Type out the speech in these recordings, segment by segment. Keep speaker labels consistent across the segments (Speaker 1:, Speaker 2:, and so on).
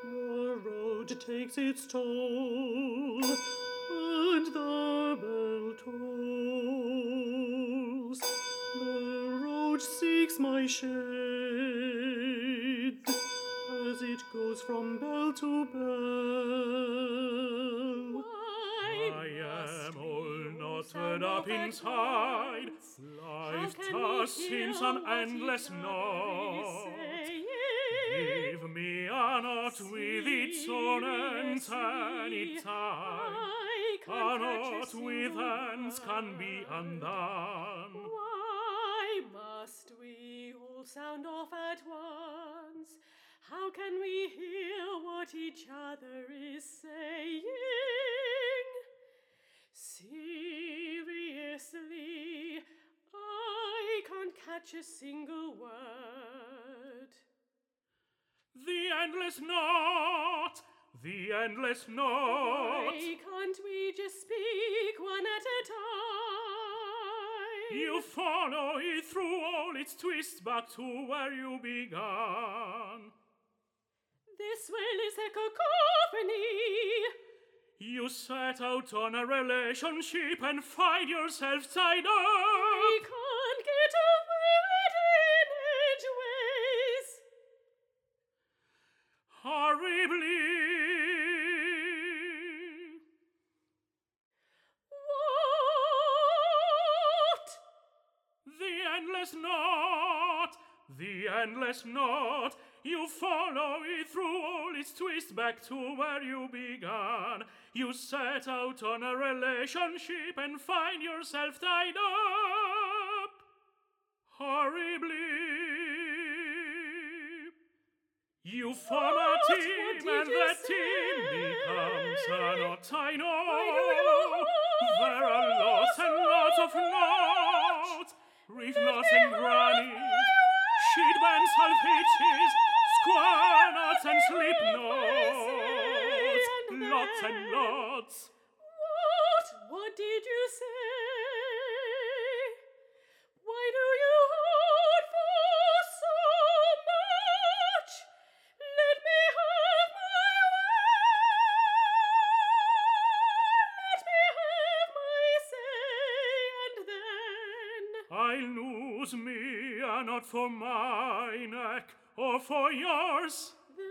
Speaker 1: The road takes its toll, and the bell tolls. The road seeks my shade as it goes from bell to bell.
Speaker 2: I am all knotted up inside. Life thus seems an endless knot. Give me a knot with its own ends any time. A knot with ends can be undone.
Speaker 3: Why must we all sound off at once? How can we hear what each other is saying? Seriously, I can't catch a single word.
Speaker 2: The endless knot! The endless knot!
Speaker 3: Why can't we just speak one at a time?
Speaker 2: You follow it through all its twists back to where you began.
Speaker 3: This well is a cacophony.
Speaker 2: You set out on a relationship and find yourself tied up.
Speaker 3: We can't get a word in edgeways.
Speaker 2: Horribly.
Speaker 3: What?
Speaker 2: The endless knot. The endless knot. You follow it through all its twists back to where you began. You set out on a relationship and find yourself tied up. Horribly. You form a team and that team becomes a knot. I know. There are lots and lots of knots. Reef knots and grannies. Sheet bands, half hitches. Square knots and slip knots. Lots and lots.
Speaker 3: What did you say? Why do you hold for so much? Let me have my way. Let me have my say, and then
Speaker 2: I'll lose me a knot for my neck or for yours.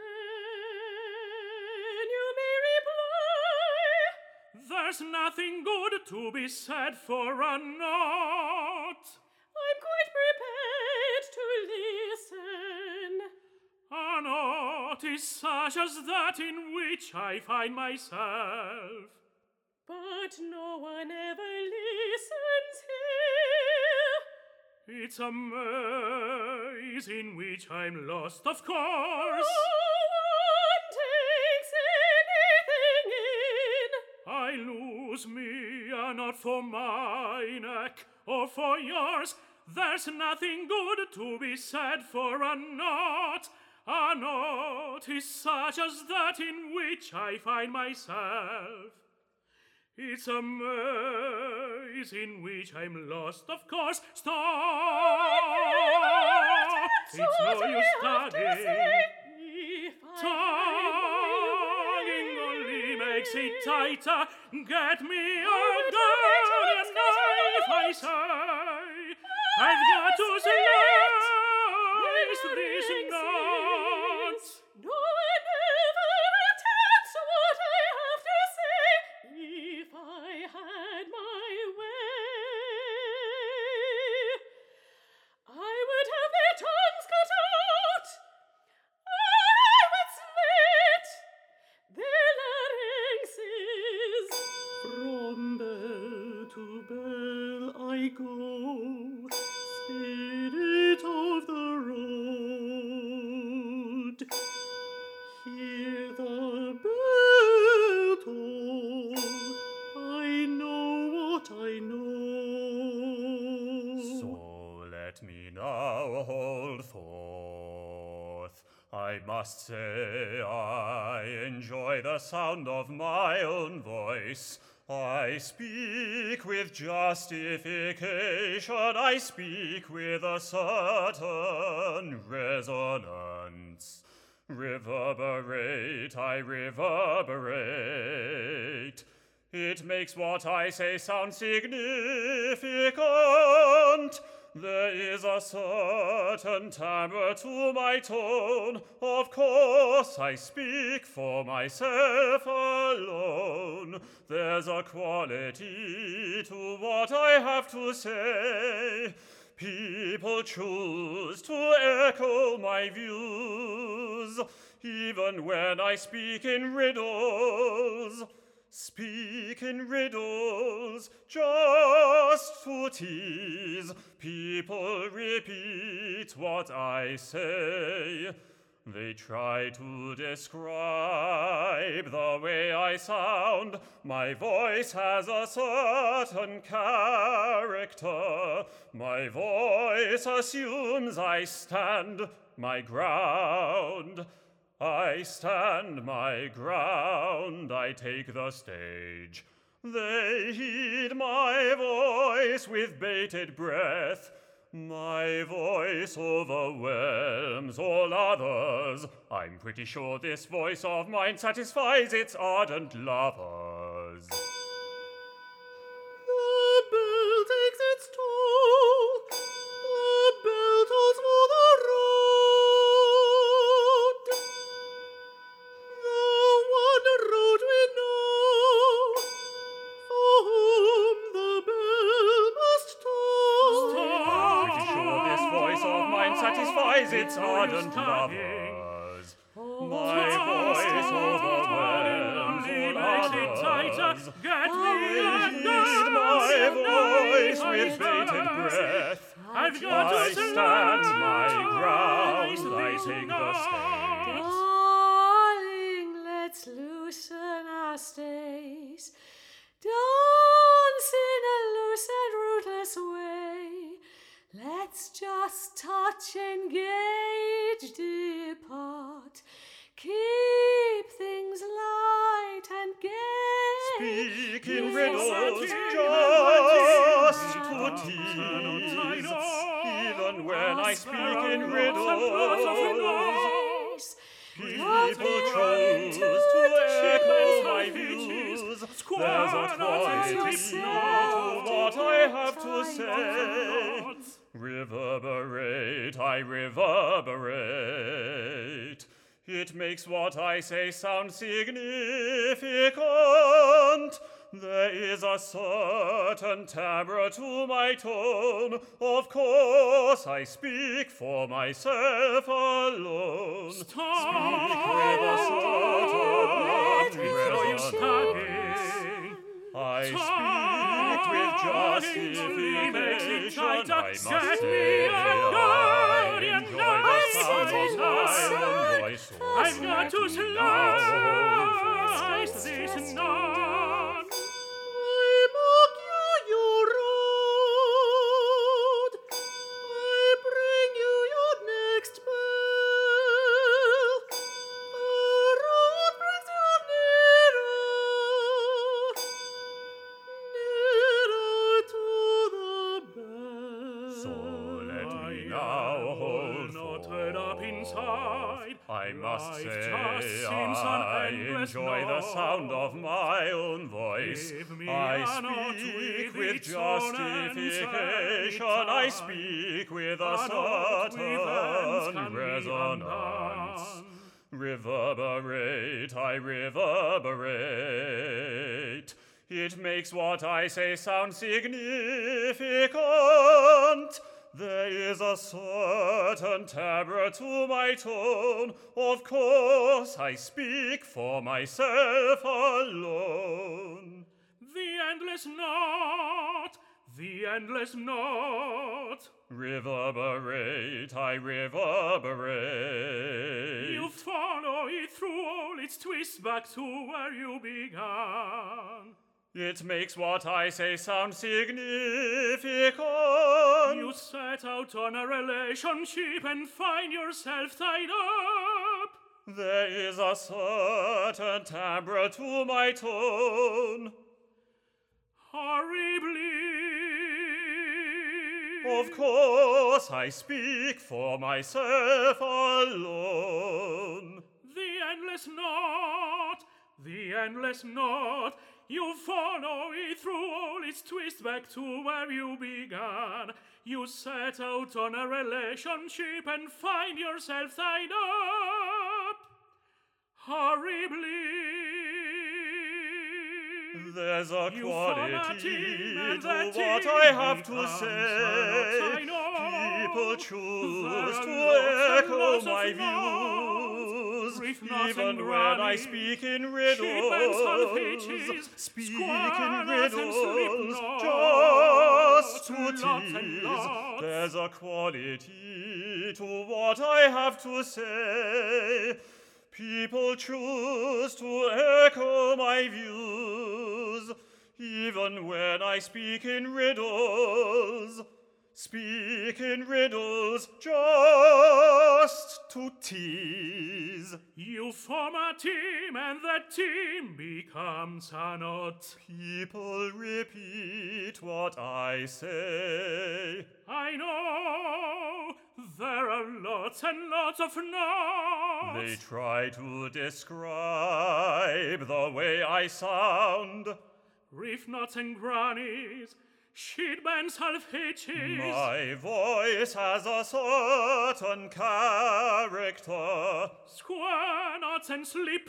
Speaker 3: Then you may reply,
Speaker 2: There's nothing good to be said for a knot.
Speaker 3: I'm quite prepared to listen.
Speaker 2: A knot is such as that in which I find myself.
Speaker 3: But no one ever listens here.
Speaker 2: It's a maze in which I'm lost, of course.
Speaker 3: No one takes anything in.
Speaker 2: I lose me a knot for my neck or for yours. There's nothing good to be said for a knot. A knot is such as that in which I find myself. It's a maze in which I'm lost, of course. Stop! It's no use studying. Tugging only makes it tighter. Get me a gun and knife, I say. I've got to slice these knots.
Speaker 3: No one ever attempts what I have to say. If I had my way, I would have their tongues cut out. I would slit their larynxes.
Speaker 1: From bell to bell I go, spirit of the road. Hear the bell toll, I know what I know.
Speaker 4: So let me now hold forth. I must say I enjoy the sound of my own voice. I speak with justification, I speak with a certain resonance. Reverberate, I reverberate. It makes what I say sound significant. There is a certain timbre to my tone. Of course, I speak for myself alone. There's a quality to what I have to say. People choose to echo my views, even when I speak in riddles. Speak in riddles, just to tease. People repeat what I say. They try to describe the way I sound. My voice has a certain character. My voice assumes I stand my ground. I stand my ground, I take the stage. They heed my voice with bated breath. My voice overwhelms all others. I'm pretty sure this voice of mine satisfies its ardent lovers.
Speaker 1: The bell takes its toll. The bell tolls for the road. The one road we know, for whom the bell must toll.
Speaker 4: I'm pretty sure this voice of mine satisfies its ardent lovers. My voice overwhelms all others.
Speaker 2: Get me
Speaker 4: Heed my voice with bated breath.
Speaker 2: I've got
Speaker 4: I
Speaker 2: to
Speaker 4: stand my ground, I take the stage.
Speaker 3: Darling, let's loosen our stays. Dance in a loose and rootless way. Let's just touch, engage, depart. Keep things light and gay.
Speaker 4: Speak in riddles, just to tease. Even when I speak in riddles, people choose to echo my views. There's a quality to what I have to say. Reverberate, I reverberate. It makes what I say sound significant. There is a certain timbre to my tone. Of course, I speak for myself alone. Speak with a certain resonance. I speak with justification. I must say I enjoy the sound of my own voice.
Speaker 2: I've got to slice this knot.
Speaker 1: I mark you your road. I bring you your next bell. The road brings you nearer, nearer to the bell.
Speaker 4: So let me now hold
Speaker 2: Not
Speaker 4: forth.
Speaker 2: turn up inside.
Speaker 4: I must
Speaker 2: Life
Speaker 4: say
Speaker 2: just seems an
Speaker 4: I
Speaker 2: endless
Speaker 4: enjoy the
Speaker 2: knot.
Speaker 4: sound of my own voice.
Speaker 2: Give me
Speaker 4: I
Speaker 2: a knot
Speaker 4: speak
Speaker 2: with
Speaker 4: with
Speaker 2: its own
Speaker 4: justification. I
Speaker 2: anxiety.
Speaker 4: speak with a
Speaker 2: A knot with ends
Speaker 4: certain
Speaker 2: can be
Speaker 4: resonance.
Speaker 2: undone.
Speaker 4: Reverberate, I reverberate. It makes what I say sound significant. There is a certain timbre to my tone. Of course, I speak for myself alone.
Speaker 2: The endless knot, the endless knot.
Speaker 4: Reverberate, I reverberate.
Speaker 2: You follow it through all its twists back to where you began.
Speaker 4: It makes what I say sound significant.
Speaker 2: You set out on a relationship and find yourself tied up.
Speaker 4: There is a certain timbre to my tone.
Speaker 2: Horribly.
Speaker 4: Of course, I speak for myself alone.
Speaker 2: endless knot. You follow it through all its twists back to where you began. You set out on a relationship and find yourself tied up horribly.
Speaker 4: There's a
Speaker 2: You form a
Speaker 4: quality
Speaker 2: team, and
Speaker 4: to
Speaker 2: that
Speaker 4: what
Speaker 2: team
Speaker 4: I have to
Speaker 2: becomes
Speaker 4: say.
Speaker 2: a knot.
Speaker 4: People choose to
Speaker 2: There are
Speaker 4: echo
Speaker 2: lots
Speaker 4: my
Speaker 2: of knots,
Speaker 4: views,
Speaker 2: brief knots
Speaker 4: even
Speaker 2: and
Speaker 4: when I
Speaker 2: grannies,
Speaker 4: speak in
Speaker 2: sheep and
Speaker 4: riddles.
Speaker 2: solfeges,
Speaker 4: Speak in
Speaker 2: squares and
Speaker 4: riddles,
Speaker 2: slip
Speaker 4: just to
Speaker 2: knots, lots and
Speaker 4: tease.
Speaker 2: lots.
Speaker 4: There's a quality to what I have to say. People choose to echo my views, even when I speak in riddles. Speak in riddles just to tease.
Speaker 2: You form a team, and that team becomes a knot.
Speaker 4: People repeat what I say.
Speaker 2: I know there are lots and lots of knots.
Speaker 4: They try to describe the way I sound.
Speaker 2: Reef knots and grannies, sheet bands, half hitches.
Speaker 4: My voice has a certain character.
Speaker 2: Square knots and slip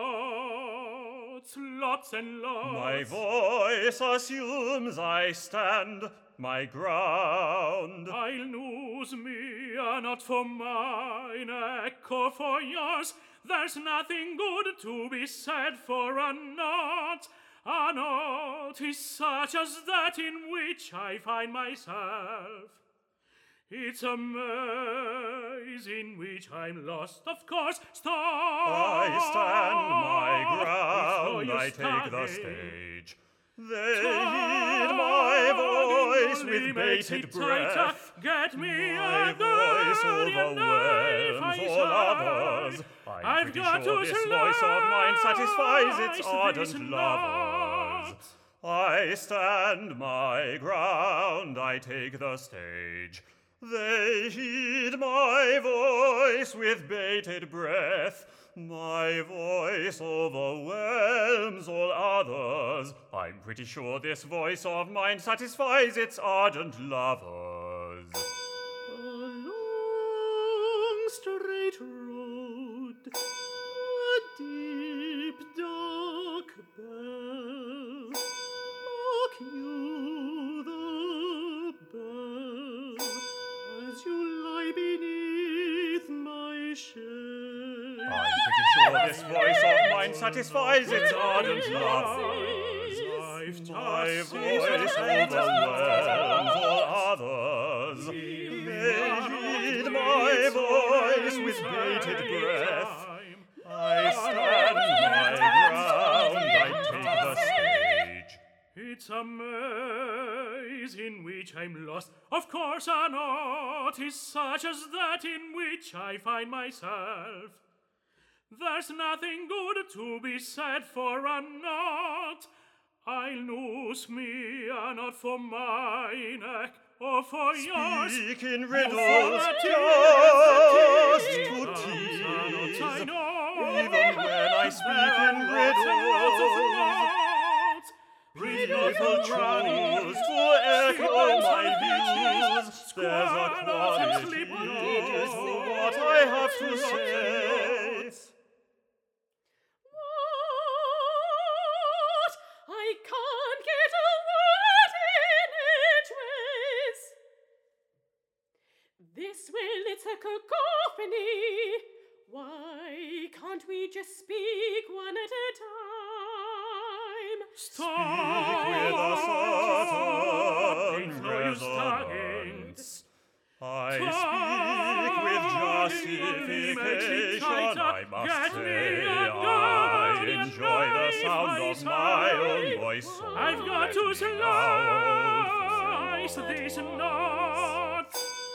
Speaker 2: knots, lots and lots.
Speaker 4: My voice assumes I stand my ground.
Speaker 2: I'll lose me a knot for mine, echo for yours. There's nothing good to be said for a knot. A knot is such as that in which I find myself. It's a maze in which I'm lost, of course. Stop!
Speaker 4: I stand my ground,
Speaker 2: Before you
Speaker 4: I take the
Speaker 2: start.
Speaker 4: stage. They heed my voice with bated breath.
Speaker 2: Get me
Speaker 4: My
Speaker 2: a
Speaker 4: voice
Speaker 2: guardian
Speaker 4: overwhelms
Speaker 2: knife,
Speaker 4: all
Speaker 2: I
Speaker 4: others.
Speaker 2: say.
Speaker 4: I'm
Speaker 2: I've
Speaker 4: pretty
Speaker 2: got
Speaker 4: sure
Speaker 2: to
Speaker 4: this voice of mine satisfies its
Speaker 2: slice
Speaker 4: ardent
Speaker 2: this
Speaker 4: lovers.
Speaker 2: knot.
Speaker 4: I stand my ground, I take the stage. They heed my voice with bated breath. My voice overwhelms all others. I'm pretty sure this voice of mine satisfies its ardent lovers.
Speaker 3: Along straight road, a deep dark bell. Mark you the bell as you lie beneath my shade.
Speaker 4: I'm pretty sure this voice of mine satisfies its ardent lovers. My voice overwhelms all others. They heed my voice with bated breath. I stand my ground, I take the stage.
Speaker 2: It's a maze in which I'm lost. Of course, a knot is such as that in which I find myself. There's nothing good to be said for a knot. I'll lose me a knot for my neck or for yours.
Speaker 4: Speak in riddles just to tease.
Speaker 2: I know.
Speaker 4: Even when I speak in riddles, people choose to echo my views. There's a quality to what I have to say.
Speaker 3: What? I can't get a word in edgeways. This will, it's a cacophony. Why can't we just speak one at a time?
Speaker 2: Stop!
Speaker 4: Speak with a certain
Speaker 2: Before you start.
Speaker 4: resonance. I speak with justification. I must say I enjoy the sound of my own voice. So
Speaker 2: I've got
Speaker 4: let
Speaker 2: to
Speaker 4: me
Speaker 2: slice
Speaker 4: now
Speaker 2: this knot.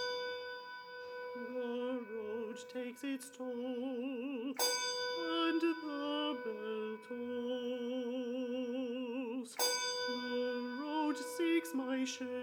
Speaker 3: The road takes its toll, and the bell tolls. The road seeks my shade.